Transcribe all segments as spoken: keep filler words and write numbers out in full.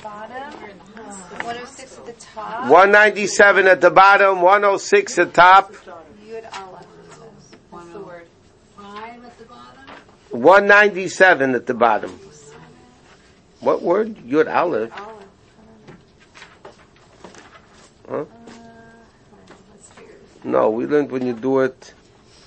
bottom, one oh six at the top. one ninety-seven at the bottom, one oh six at the top. Yud Aleph. What's the word? Five at the bottom? one ninety-seven at the bottom. What word? Yud Aleph. Huh? No, we learned when you do it.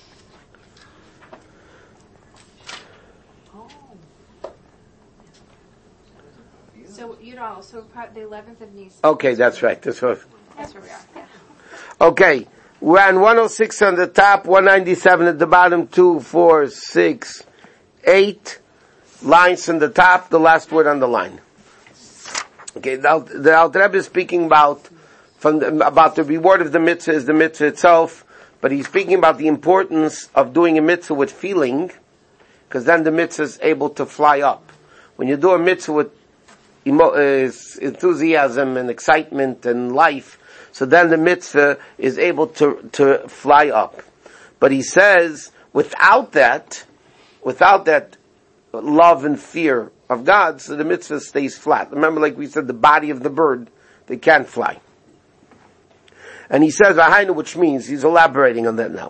So Yud Aleph. So the eleventh of Nisan. Okay, that's right. That's what. That's where we are. Yeah. Okay, we're on one oh six on the top, one ninety-seven at the bottom, two, four, six, eight lines on the top, the last word on the line. Okay, the, the Alter Rebbe is speaking about from the, about the reward of the mitzvah is the mitzvah itself, but he's speaking about the importance of doing a mitzvah with feeling, because then the mitzvah is able to fly up. When you do a mitzvah with emo, uh, enthusiasm and excitement and life, so then the mitzvah is able to, to fly up. But he says, without that, without that love and fear of God, so the mitzvah stays flat. Remember, like we said, the body of the bird, they can't fly. And he says, Ahainu, which means, he's elaborating on that now.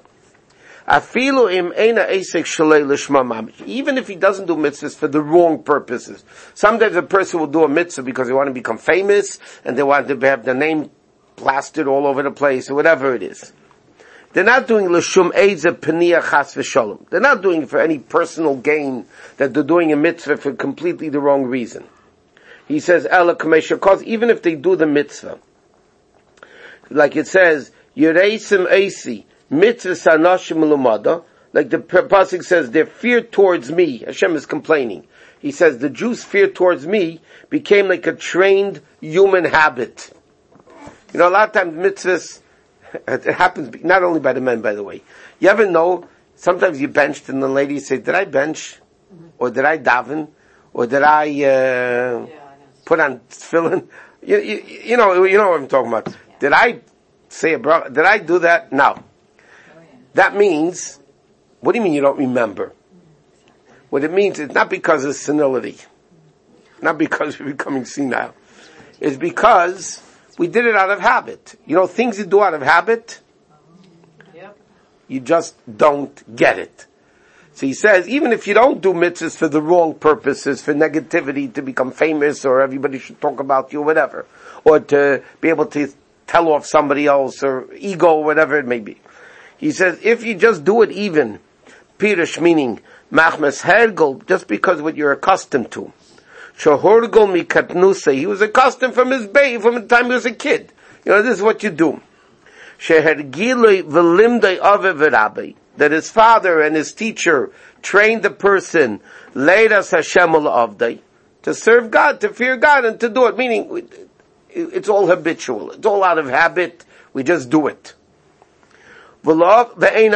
Even if he doesn't do mitzvahs for the wrong purposes. Sometimes a person will do a mitzvah because they want to become famous, and they want to have their name plastered all over the place, or whatever it is. They're not doing l'shum eiza peniya chas v'sholem. They're not doing it for any personal gain, that they're doing a mitzvah for completely the wrong reason. He says, Ela kamesha, cause even if they do the mitzvah, like it says, Yereisim eisi, mitzvah sanashim l'umada, like the pasuk says, their fear towards me, Hashem is complaining. He says, the Jews' fear towards me became like a trained human habit. You know, a lot of times mitzvahs, it happens not only by the men, by the way. You ever know, sometimes you benched and the ladies say, did I bench? Or did I daven? Or did I, uh, yeah, put on tefillin? You, you, you know, you know what I'm talking about. Yeah. Did I say a bro, did I do that? No. Oh, yeah. That means, what do you mean you don't remember? What it means, it's not because of senility. Not because we're becoming senile. It's because we did it out of habit. You know, things you do out of habit, yep. You just don't get it. So he says, even if you don't do mitzvahs for the wrong purposes, for negativity, to become famous, or everybody should talk about you, or whatever, or to be able to tell off somebody else, or ego, or whatever it may be. He says, if you just do it even, Pirish, meaning, machmas hergel, just because what you're accustomed to, Shahorgol mikatnuse. He was accustomed from his bay, from the time he was a kid. You know, this is what you do. Shehergilei v'limdei ave v'rabbi. That his father and his teacher trained the person, leiras Hashem l'avdei, to serve God, to fear God, and to do it. Meaning, it's all habitual. It's all out of habit. We just do it. But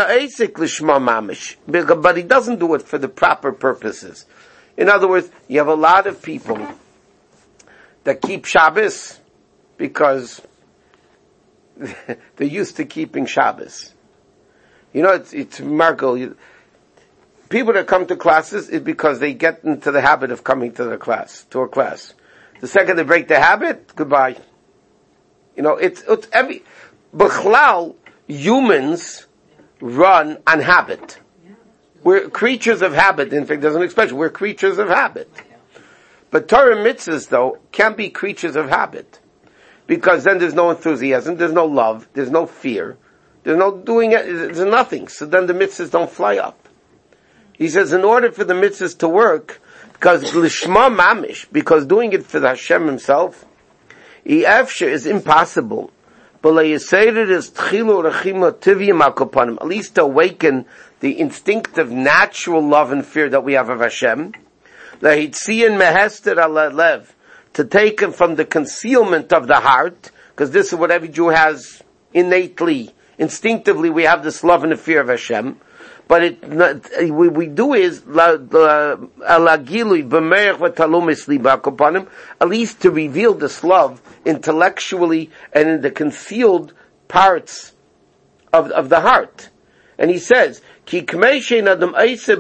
he doesn't do it for the proper purposes. In other words, you have a lot of people that keep Shabbos because they're used to keeping Shabbos. You know, it's, it's remarkable. People that come to classes is because they get into the habit of coming to the class, to a class. The second they break the habit, goodbye. You know, it's, it's every, B'chlal, humans run on habit. We're creatures of habit. In fact, there's an expression, we're creatures of habit. But Torah mitzvahs, though, can't be creatures of habit. Because then there's no enthusiasm, there's no love, there's no fear, there's no doing it, there's nothing. So then the mitzvahs don't fly up. He says, in order for the mitzvahs to work, because lishma mamish, because doing it for the Hashem himself, efshe is impossible. At least to awaken the instinctive, natural love and fear that we have of Hashem. To take it from the concealment of the heart, because this is what every Jew has innately, instinctively, we have this love and the fear of Hashem. But it, what we do is, at least to reveal this love intellectually and in the concealed parts of, of the heart. And he says, you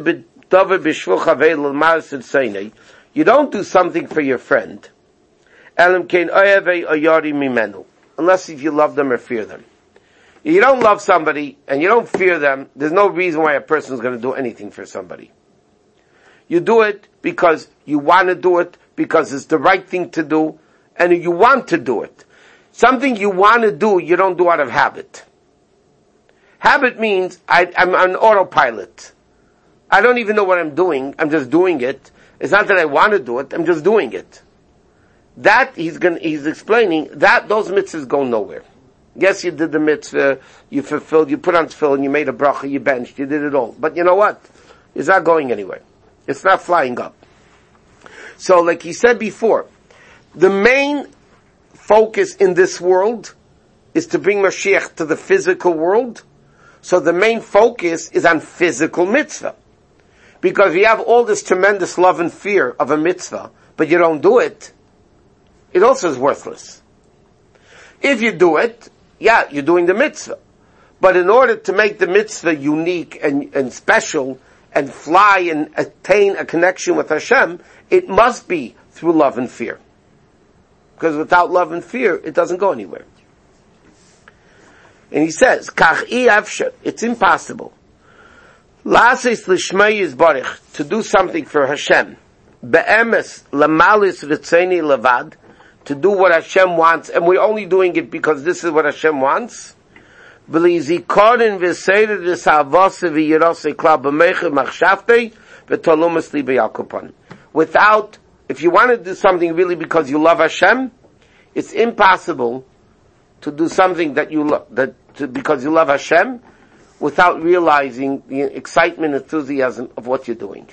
don't do something for your friend, Elam kein oyave oyari mimenu. Unless if you love them or fear them. If you don't love somebody and you don't fear them, there's no reason why a person is going to do anything for somebody. You do it because you want to do it, because it's the right thing to do, and you want to do it. Something you want to do, you don't do out of habit. Habit means I, I'm an autopilot. I don't even know what I'm doing. I'm just doing it. It's not that I want to do it. I'm just doing it. That he's going. He's explaining that those mitzvahs go nowhere. Yes, you did the mitzvah. You fulfilled. You put on tefillin. You made a bracha. You benched. You did it all. But you know what? It's not going anywhere. It's not flying up. So, like he said before, the main focus in this world is to bring Mashiach to the physical world. So the main focus is on physical mitzvah. Because you have all this tremendous love and fear of a mitzvah, but you don't do it, it also is worthless. If you do it, yeah, you're doing the mitzvah. But in order to make the mitzvah unique and, and special and fly and attain a connection with Hashem, it must be through love and fear. Because without love and fear, it doesn't go anywhere. And he says, Kach I avsher, it's impossible. Lasis l'shmei yizbarich, to do something for Hashem. Be'emes lamalis ritzeni levad, to do what Hashem wants, and we're only doing it because this is what Hashem wants. V'lizikorin v'seirer v'savose v'yirose klal b'meiche machshavtei v'tolumas li b'yalkupon. Without, if you want to do something really because you love Hashem, it's impossible to do something that you love, that to, because you love Hashem, without realizing the excitement, enthusiasm of what you're doing.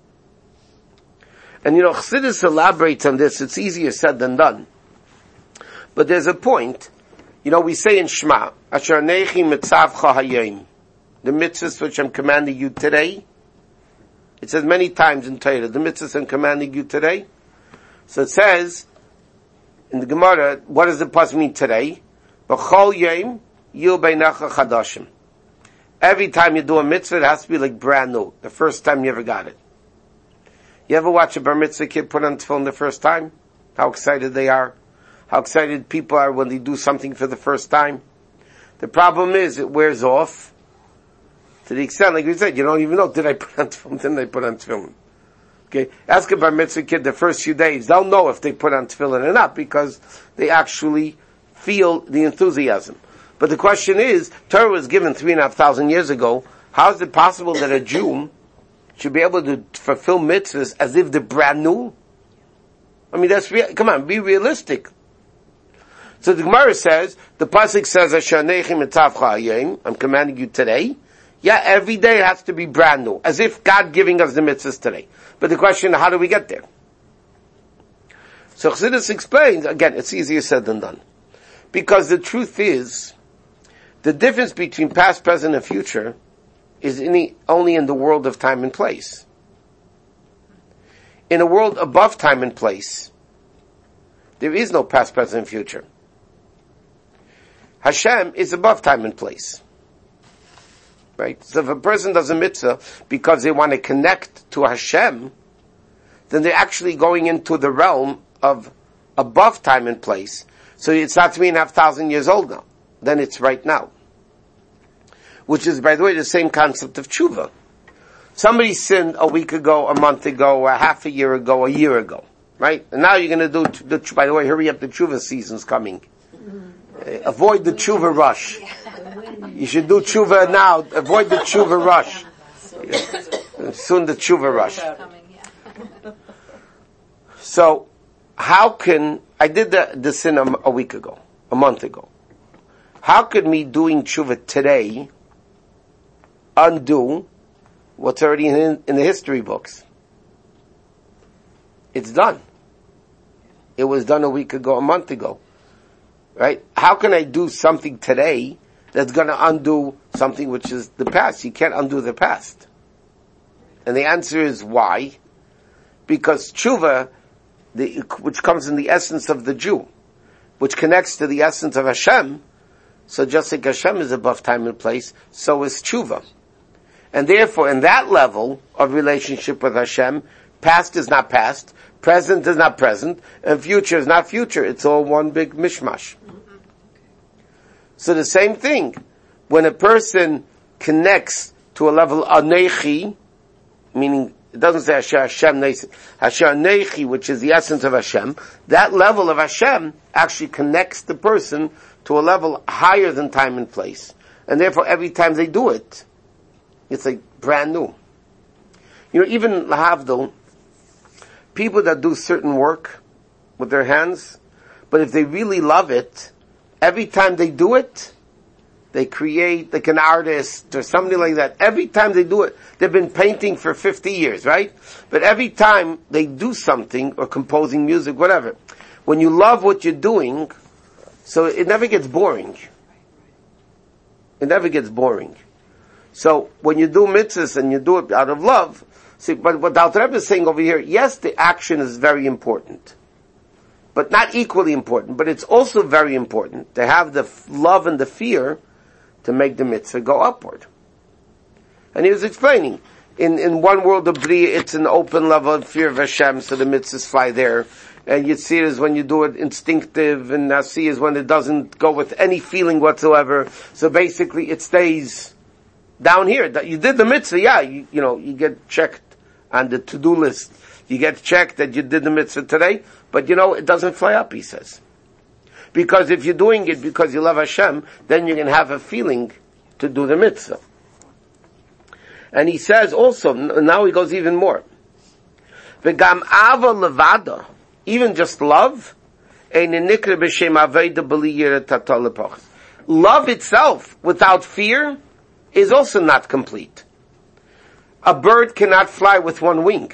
And you know, Chassidus elaborates on this. It's easier said than done. But there's a point. You know, we say in Shema, Asher Nechi Mitzavcha Hayom, the mitzvahs which I'm commanding you today. It says many times in Torah, the mitzvahs I'm commanding you today. So it says, in the Gemara, what does the pasuk mean today? B'chol yom yil beinecha chadashim. Every time you do a mitzvah, it has to be like brand new. The first time you ever got it. You ever watch a bar mitzvah kid put on tefillin the first time? How excited they are. How excited people are when they do something for the first time. The problem is, it wears off. To the extent, like we said, you don't even know, did I put on tefillin? Didn't I put on tefillin? Okay? Ask a bar mitzvah kid the first few days. They'll know if they put on tefillin or not, because they actually feel the enthusiasm. But the question is, Torah was given three and a half thousand years ago. How is it possible that a Jew should be able to fulfill mitzvahs as if they're brand new? I mean, that's real. Come on, be realistic. So the Gemara says, the pasuk says, Asher Nechi Mitzavcha Hayom, I'm commanding you today. Yeah, every day it has to be brand new, as if God giving us the mitzvahs today. But the question, how do we get there? So Chassidus explains, again, it's easier said than done. Because the truth is, the difference between past, present, and future is in the, only in the world of time and place. In a world above time and place, there is no past, present, and future. Hashem is above time and place. Right? So if a person does a mitzvah because they want to connect to Hashem, then they're actually going into the realm of above time and place. So it's not three and a half thousand years old now. Then it's right now. Which is, by the way, the same concept of tshuva. Somebody sinned a week ago, a month ago, a half a year ago, a year ago. Right? And now you're going to do, the, by the way, hurry up, the tshuva season's coming. Uh, avoid the tshuva rush. You should do tshuva now. Avoid the tshuva rush. Yeah. Soon the tshuva rush. So, how can, I did the, the sin a, a week ago, a month ago. How could me doing tshuva today undo what's already in, in the history books? It's done. It was done a week ago, a month ago. Right? How can I do something today that's going to undo something which is the past? You can't undo the past. And the answer is why? Because tshuva, the, which comes in the essence of the Jew, which connects to the essence of Hashem, so just like Hashem is above time and place, so is tshuva. And therefore, in that level of relationship with Hashem, past is not past, Present is not present, and future is not future. It's all one big mishmash. So the same thing, when a person connects to a level anechi, meaning it doesn't say Asher Hashem Neisi, Asher Anechi, which is the essence of Hashem, that level of Hashem actually connects the person to a level higher than time and place. And therefore every time they do it, it's like brand new. You know, even lahavdil, people that do certain work with their hands, but if they really love it, every time they do it, they create like an artist or something like that. Every time they do it, they've been painting for fifty years, right? But every time they do something or composing music, whatever, when you love what you're doing, so it never gets boring. It never gets boring. So when you do mitzvahs and you do it out of love, see, but what the Alter Rebbe is saying over here, yes, the action is very important, but not equally important, but it's also very important to have the f- love and the fear to make the mitzvah go upward. And he was explaining, in, in one world of Bria, it's an open level of fear of Hashem, so the mitzvahs fly there. And Yitzir is when you do it instinctive, and Nasi is when it doesn't go with any feeling whatsoever. So basically it stays down here. That you did the mitzvah, yeah, you, you know, you get checked on the to-do list. You get checked that you did the mitzvah today, but you know, it doesn't fly up, he says. Because if you're doing it because you love Hashem, then you can have a feeling to do the mitzvah. And he says also, now he goes even more. V'gam ava levada, even just love, love itself without fear is also not complete. A bird cannot fly with one wing.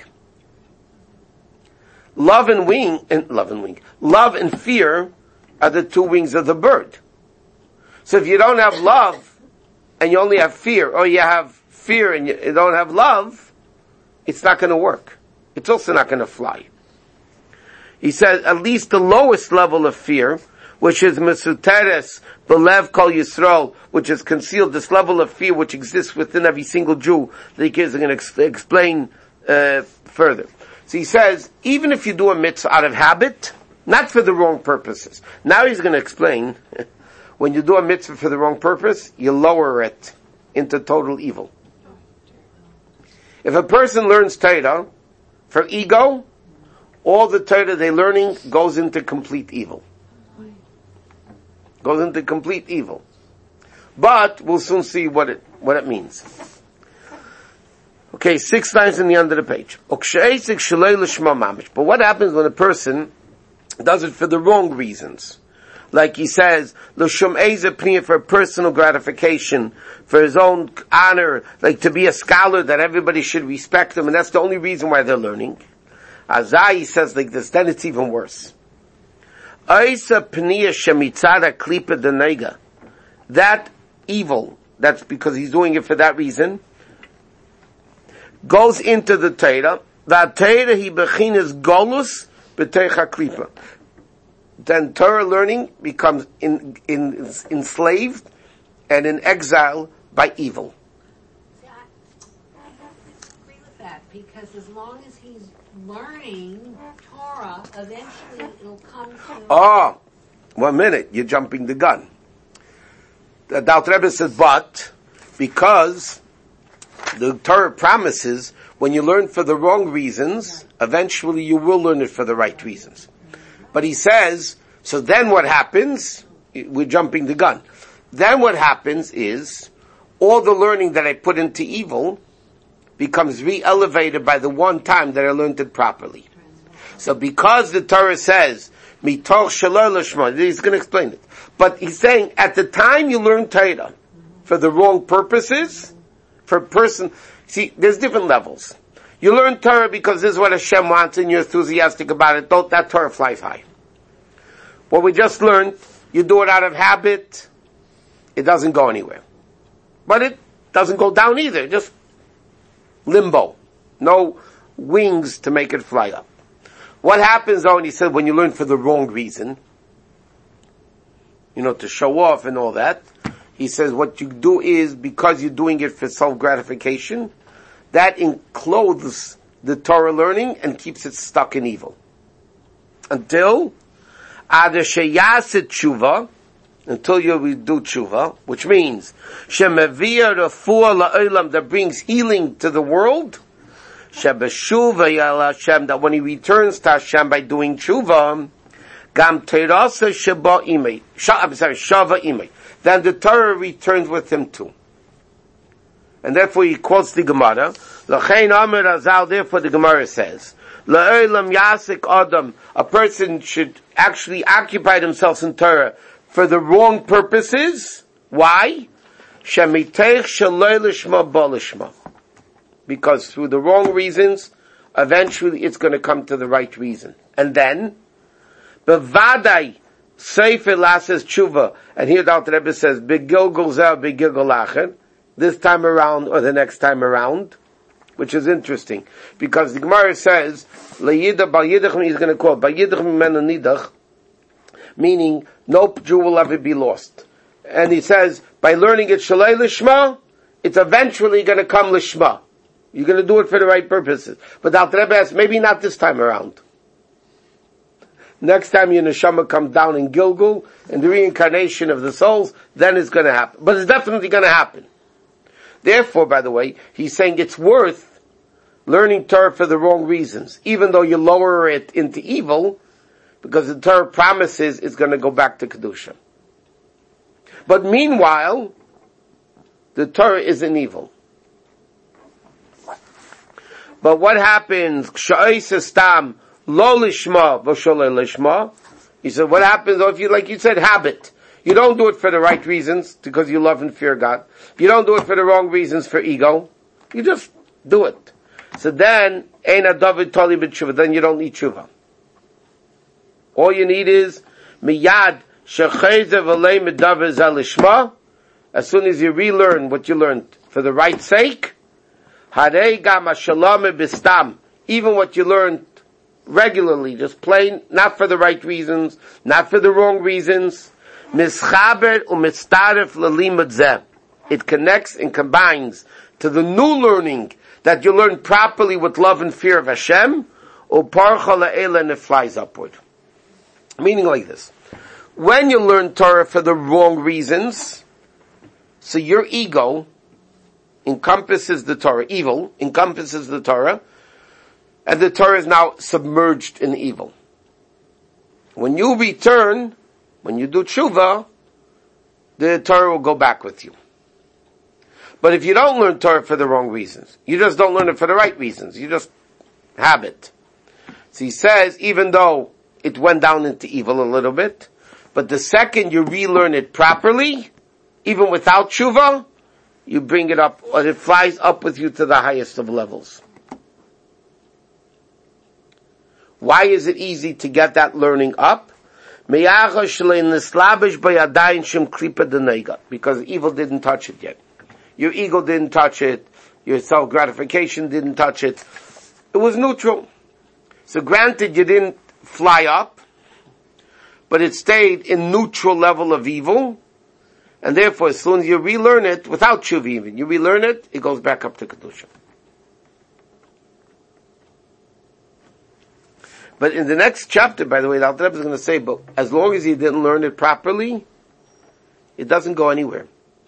Love and wing, and love and wing, love and fear are the two wings of the bird. So if you don't have love and you only have fear, or you have fear and you don't have love, it's not going to work. It's also not going to fly. He says at least the lowest level of fear, which is mesuteres belev kol Yisrael, which is concealed, this level of fear which exists within every single Jew, that he is going to ex- explain uh, further. So he says, even if you do a mitzvah out of habit, not for the wrong purposes. Now he's going to explain, when you do a mitzvah for the wrong purpose, you lower it into total evil. If a person learns Torah for ego, all the Torah they're learning goes into complete evil. Goes into complete evil. But we'll soon see what it what it means. Okay, six lines in the end of the page. But what happens when a person does it for the wrong reasons? Like he says, for personal gratification, for his own honor, like to be a scholar that everybody should respect him, and that's the only reason why they're learning. Azai says like this, then it's even worse. That evil, that's because he's doing it for that reason, goes into the Torah. That Torah he bechinas golus b'teicha klipa. Then Torah learning becomes in, in, enslaved and in exile by evil. See, I, I have to disagree with that, because as long as he's learning Torah, eventually it'll come to... Oh, one minute, you're jumping the gun. The Alter Rebbe says, but, because the Torah promises, when you learn for the wrong reasons, eventually you will learn it for the right reasons. But he says, so then what happens? We're jumping the gun. Then what happens is, all the learning that I put into evil becomes re-elevated by the one time that I learned it properly. So because the Torah says, mitoch shalor lishma, he's going to explain it. But he's saying, at the time you learn Torah, for the wrong purposes, for a person, see, there's different levels. You learn Torah because this is what Hashem wants and you're enthusiastic about it. Don't, that Torah flies high. What we just learned, you do it out of habit, it doesn't go anywhere. But it doesn't go down either, just limbo. No wings to make it fly up. What happens though, and he said, when you learn for the wrong reason, you know, to show off and all that, he says what you do is, because you're doing it for self-gratification, that encloses the Torah learning and keeps it stuck in evil. Until Ad sheyaset tshuva, until you do tshuva, which means shemevia refuah la'olam, that brings healing to the world. Shebeshuva yal Hashem, that when he returns to Hashem by doing tshuva, gam terasa sheba imei, I'm sorry, shava imei, then the Torah returns with him too. And therefore he quotes the Gemara. L'chein Amar Azal, therefore the Gemara says, La'olam yasik adam, a person should actually occupy themselves in Torah for the wrong purposes. Why? Shemitech shaloi lishma ba lishma. Because through the wrong reasons, eventually it's going to come to the right reason. And then, bevadai sefer lases tshuva, and here the Alter Rebbe says, begilgul zeh begilgul acher, this time around or the next time around, which is interesting, because the Gemara says, le'yidach bal yidach, he's going to quote, bal yidach mimenu nidach, meaning no Jew will ever be lost. And he says, by learning it shalei lishma, it's eventually going to come lishma. You're going to do it for the right purposes. But the Alter Rebbe asks, maybe not this time around. Next time your neshama comes down in Gilgul, and the reincarnation of the souls, then it's going to happen. But it's definitely going to happen. Therefore, by the way, he's saying it's worth learning Torah for the wrong reasons, even though you lower it into evil, because the Torah promises it's going to go back to Kedusha. But meanwhile, the Torah isn't evil. But what happens? Sha'isastam lo lishma v'sholei lishma. He said, what happens if you, like you said, habit? You don't do it for the right reasons, because you love and fear God. You don't do it for the wrong reasons, for ego. You just do it. So then, Eina David Toli b'tshuva, then you don't need tshuva. All you need is, miyad shecheze v'lei medaver zalishma. As soon as you relearn what you learned for the right sake, harei gam hashalom b'stam, even what you learned regularly, just plain, not for the right reasons, not for the wrong reasons, mischaber u'mitztaref l'limud zeh. It connects and combines to the new learning that you learn properly with love and fear of Hashem, u'parcha la'ela, and it flies upward. Meaning like this. When you learn Torah for the wrong reasons, so your ego encompasses the Torah, evil encompasses the Torah, and the Torah is now submerged in evil. When you return, when you do tshuva, the Torah will go back with you. But if you don't learn Torah for the wrong reasons, you just don't learn it for the right reasons, you just have it. So he says, even though it went down into evil a little bit, but the second you relearn it properly, even without tshuva, you bring it up, or it flies up with you to the highest of levels. Why is it easy to get that learning up? Because evil didn't touch it yet. Your ego didn't touch it. Your self-gratification didn't touch it. It was neutral. So granted, you didn't fly up, but it stayed in neutral level of evil, and therefore, as soon as you relearn it, without tshuva even, you relearn it, it goes back up to Kedusha. But in the next chapter, by the way, the Alter Rebbe is going to say, but as long as you didn't learn it properly, it doesn't go anywhere.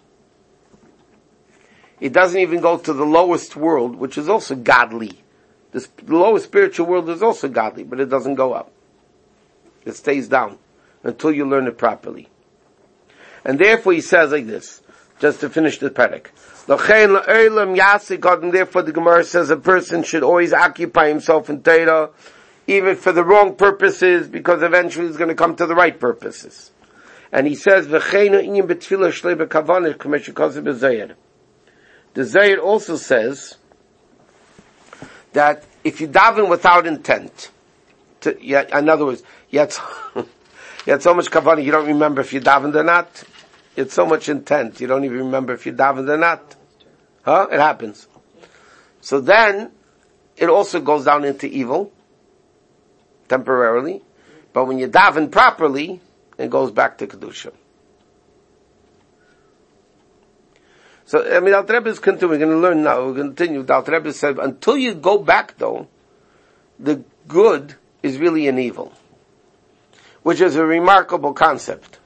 It doesn't even go to the lowest world, which is also godly. The lowest spiritual world is also godly, but it doesn't go up. It stays down until you learn it properly. And therefore he says like this, just to finish the parak. And therefore the Gemara says a person should always occupy himself in Torah, even for the wrong purposes, because eventually he's going to come to the right purposes. And he says, the Zayir also says that if you daven without intent, to, yeah, in other words, you had, so, you had so much kavanah, you don't remember if you davened or not. You had so much intent, you don't even remember if you davened or not. Huh? It happens. So then, it also goes down into evil, temporarily, but when you daven properly, it goes back to Kedusha. So, I mean, Alter Rebbe is continuing, we're going to learn now, we're going to continue. The Alter Rebbe said, until you go back though, the good is really an evil. Which is a remarkable concept.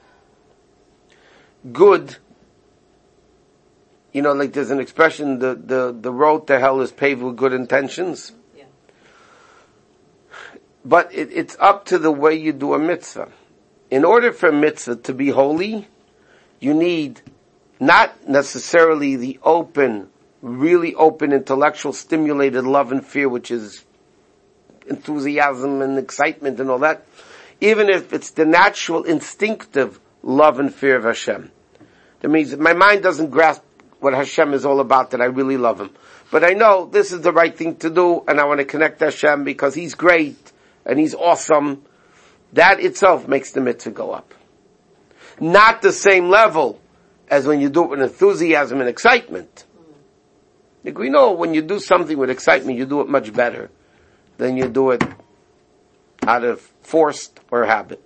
Good, you know, like there's an expression, the, the, the road to hell is paved with good intentions. Yeah. But it, it's up to the way you do a mitzvah. In order for a mitzvah to be holy, you need not necessarily the open, really open, intellectual, stimulated love and fear, which is enthusiasm and excitement and all that. Even if it's the natural, instinctive love and fear of Hashem. That means my mind doesn't grasp what Hashem is all about, that I really love Him. But I know this is the right thing to do, and I want to connect to Hashem because He's great, and He's awesome. That itself makes the mitzvah go up. Not the same level as when you do it with enthusiasm and excitement. Like we know when you do something with excitement, you do it much better than you do it out of forced or habit.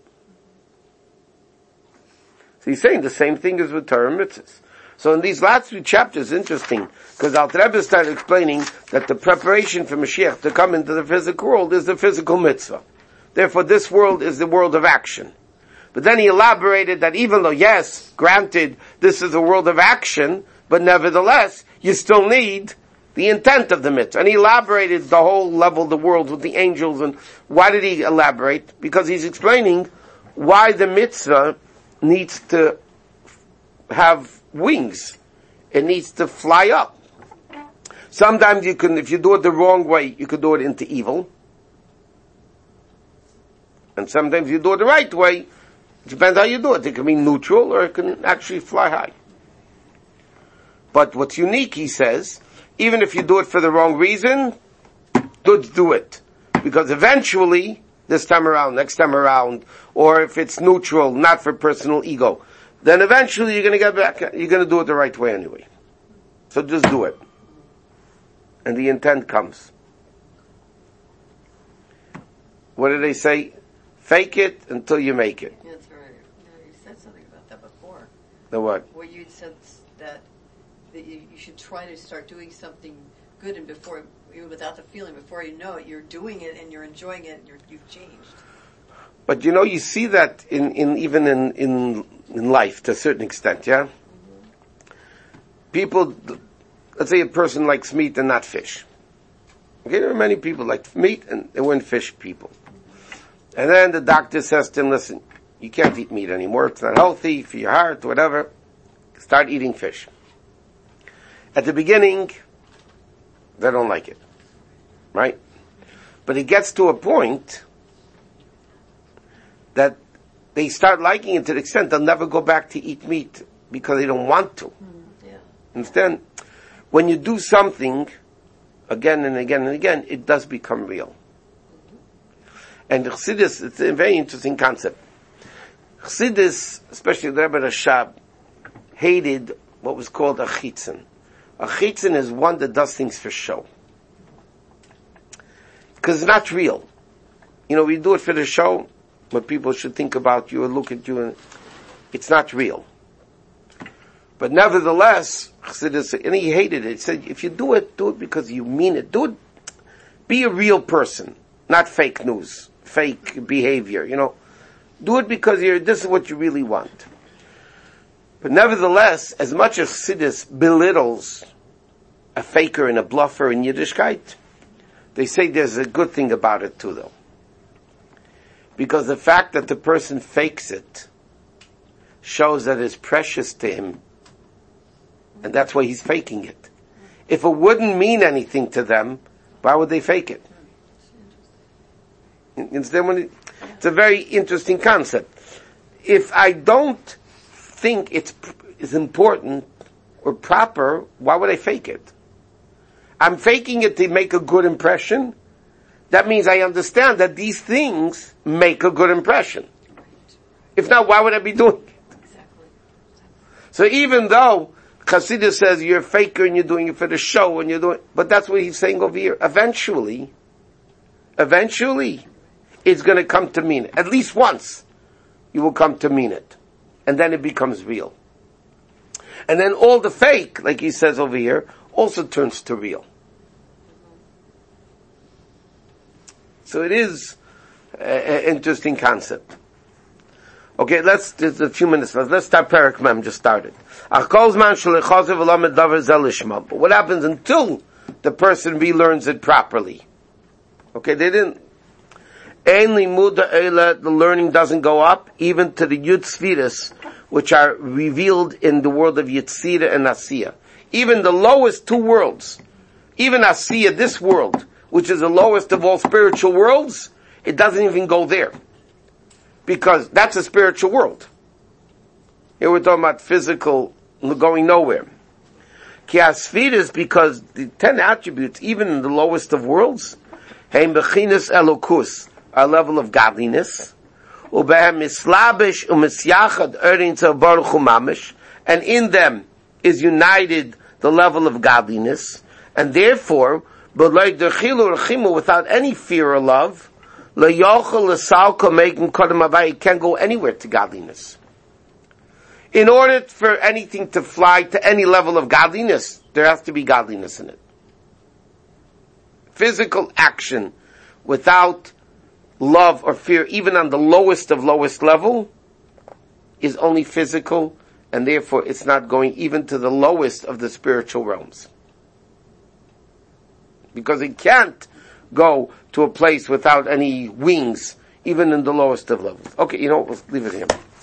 So he's saying the same thing as with Torah mitzvahs. So in these last three chapters, interesting, because Alter Rebbe started explaining that the preparation for Mashiach to come into the physical world is the physical mitzvah. Therefore this world is the world of action. But then he elaborated that even though, yes, granted, this is a world of action, but nevertheless, you still need the intent of the mitzvah. And he elaborated the whole level of the world with the angels. And why did he elaborate? Because he's explaining why the mitzvah needs to have wings. It needs to fly up. Sometimes you can, if you do it the wrong way, you could do it into evil. And sometimes you do it the right way. It depends how you do it. It can be neutral or it can actually fly high. But what's unique, he says, even if you do it for the wrong reason, do, do it. Because eventually, this time around, next time around, or if it's neutral, not for personal ego, then eventually you're going to get back, you're going to do it the right way anyway. So just do it. And the intent comes. What did they say? Fake it until you make it. That's right. Yeah, you said something about that before. The what? Where you said that, that you, you should try to start doing something good, and before, even without the feeling, before you know it, you're doing it and you're enjoying it and you're, you've changed. But you know, you see that in, in even in, in in life to a certain extent, yeah? Mm-hmm. People, let's say a person likes meat and not fish. Okay, there are many people like meat and they weren't fish people. And then the doctor says to him, listen, you can't eat meat anymore, it's not healthy for your heart, whatever. Start eating fish. At the beginning, they don't like it. Right? But it gets to a point that they start liking it to the extent they'll never go back to eat meat because they don't want to. Mm, yeah. Understand? When you do something again and again and again, it does become real. Mm-hmm. And Chassidus, it's a very interesting concept. Chassidus, especially the Rebbe Rashab, hated what was called a chitzon. A chitzon is one that does things for show. Because it's not real. You know, we do it for the show, but people should think about you and look at you, and it's not real. But nevertheless, Chassidus, and he hated it. He said, if you do it, do it because you mean it. Do it, be a real person, not fake news, fake behavior, you know. Do it because you're, this is what you really want. But nevertheless, as much as Chassidus belittles a faker and a bluffer in Yiddishkeit, they say there's a good thing about it too, though. Because the fact that the person fakes it shows that it's precious to him, and that's why he's faking it. If it wouldn't mean anything to them, why would they fake it? Instead, when it, it's a very interesting concept. If I don't think it's is important or proper, why would I fake it? I'm faking it to make a good impression. That means I understand that these things make a good impression. If not, why would I be doing it? Exactly. So even though Chassidus says you're a faker and you're doing it for the show and you're doing, but that's what he's saying over here. Eventually, eventually, it's going to come to mean it. At least once, you will come to mean it. And then it becomes real. And then all the fake, like he says over here, also turns to real. So it is an interesting concept. Okay, let's, just a few minutes left. Let's start Perek Mem, just started. But what happens until the person relearns it properly? Okay, they didn't. The learning doesn't go up, even to the Yud Sfiras, which are revealed in the world of Yetzirah and Asiya. Even the lowest two worlds, even Asiya, this world, which is the lowest of all spiritual worlds, it doesn't even go there. Because that's a spiritual world. Here we're talking about physical going nowhere. Ki Asfiras, because the ten attributes, even in the lowest of worlds, Heim Bechinas Elokus, a level of godliness, Ubehem Mislabish Umisyachad Erin Baruch Hu Mamish, and in them is united the level of godliness, and therefore, without any fear or love, it can't go anywhere to godliness. In order for anything to fly to any level of godliness, there has to be godliness in it. Physical action without love or fear, even on the lowest of lowest level, is only physical, and therefore it's not going even to the lowest of the spiritual realms. Because it can't go to a place without any wings, even in the lowest of levels. Okay, you know what, let's leave it here.